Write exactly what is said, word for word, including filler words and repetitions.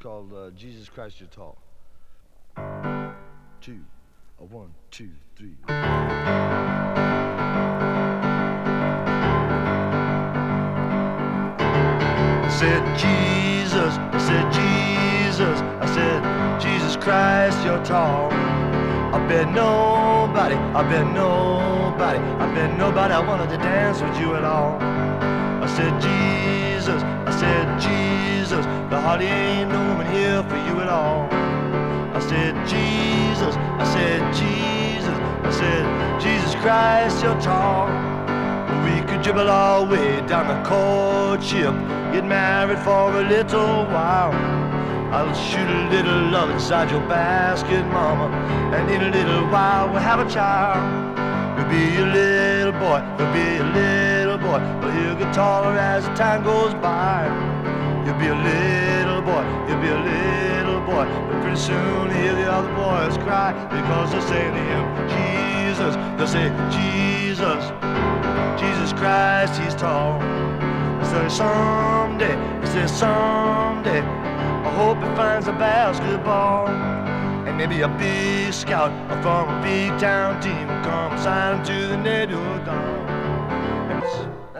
called uh, Jesus Christ You're Tall. Two, a one, two, three. I said, Jesus, I said, Jesus, I said, Jesus Christ, you're tall. I bet nobody, I bet nobody, I bet nobody I wanted to dance with you at all. I said, Jesus, I said, Jesus, there hardly ain't no woman here for you at all. I said, Jesus, I said, Jesus, I said, Jesus Christ, you're tall. We could dribble our way down the courtship, get married for a little while. I'll shoot a little love inside your basket, mama, and in a little while we'll have a child. You'll be a little boy, you'll be a little boy, but he'll get taller as the time goes by. You'll be a little boy, you'll be a little boy, but pretty soon you hear the other boys cry because they're saying to him, Jesus, they'll say, Jesus, Jesus Christ, he's tall. I say someday, I say someday, I hope he finds a basketball. And maybe a big scout from a big town team will come sign him to the neighborhood.